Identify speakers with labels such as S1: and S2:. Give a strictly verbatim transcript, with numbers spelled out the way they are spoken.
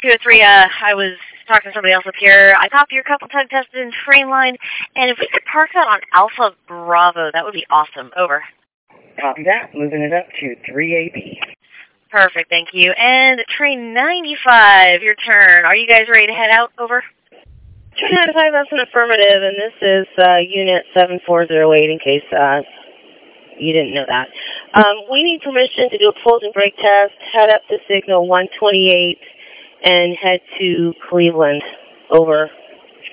S1: two oh three, uh, I was talking to somebody else up here. I copied your couple time tested in train line, and if we could park that on Alpha Bravo, that would be awesome. Over.
S2: Copy that. Moving it up to three A B.
S1: Perfect, thank you. And train ninety-five, your turn. Are you guys ready to head out? Over.
S3: Train ninety-five, that's an affirmative, and this is uh, Unit seven four zero eight, in case uh, you didn't know that. Um, we need permission to do a closing brake test, head up to signal one twenty-eight, and head to Cleveland. Over.